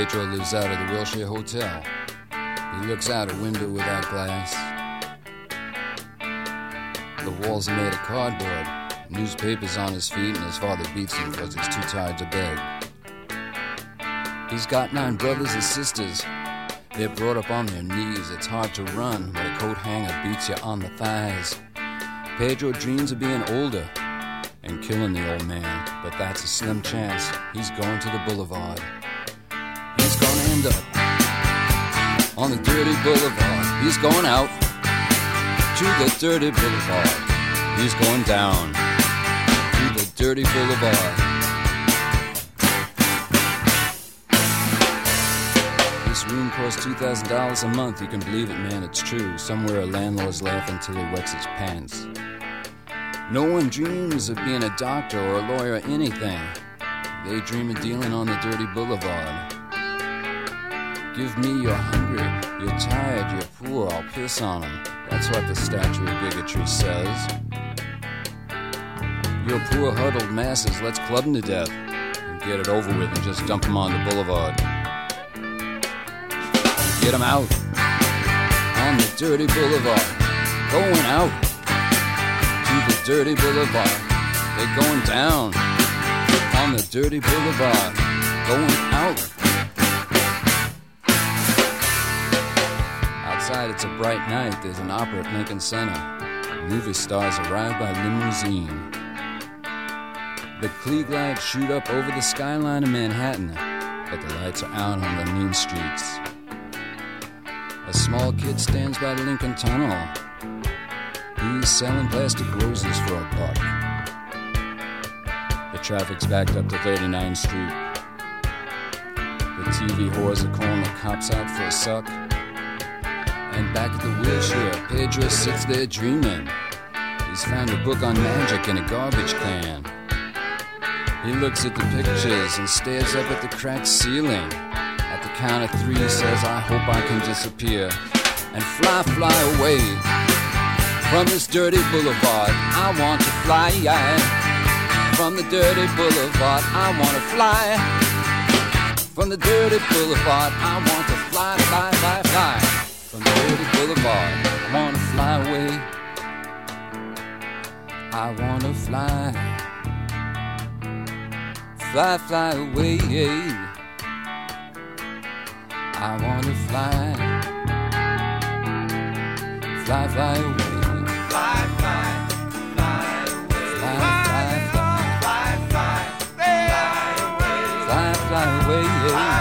Pedro lives out of the Wilshire Hotel. He looks out a window without glass. The walls are made of cardboard. Newspapers on his feet, and his father beats him because he's too tired to beg. He's got 9 brothers and sisters. They're brought up on their knees. It's hard to run when a coat hanger beats you on the thighs. Pedro dreams of being older and killing the old man, but that's a slim chance. He's going to the boulevard. He's gonna end up on the dirty boulevard. He's going out to the dirty boulevard. He's going down to the dirty boulevard. This room costs $2,000 a month. You can believe it, man, it's true. Somewhere a landlord's laughing till he wets his pants. No one dreams of being a doctor or a lawyer or anything. They dream of dealing on the dirty boulevard. Give me you're hungry, you're tired, you're poor, I'll piss on them. That's what the statue of bigotry says. You're poor huddled masses, let's club them to death and get it over with and just dump them on the boulevard. Get them out on the dirty boulevard. Going out to the dirty boulevard. They're going down on the dirty boulevard. Going out. Outside it's a bright night. There's an opera at Lincoln Center. Movie stars arrive by limousine. The Klieg lights shoot up over the skyline of Manhattan, but the lights are out on the mean streets. A small kid stands by the Lincoln Tunnel. He's selling plastic roses for $1. The traffic's backed up to 39th Street. The TV whores are calling the cops out for a suck. And back at the Wilshire, Pedro sits there dreaming. He's found a book on magic in a garbage can. He looks at the pictures and stares up at the cracked ceiling. At the count of 3 says, I hope I can disappear and fly away from this dirty boulevard. I want to fly from the dirty boulevard. I want to fly from the dirty boulevard. I want to fly from the dirty boulevard. I want to fly away. I want to fly away. I want to fly away. Fly away. Fly away, yeah.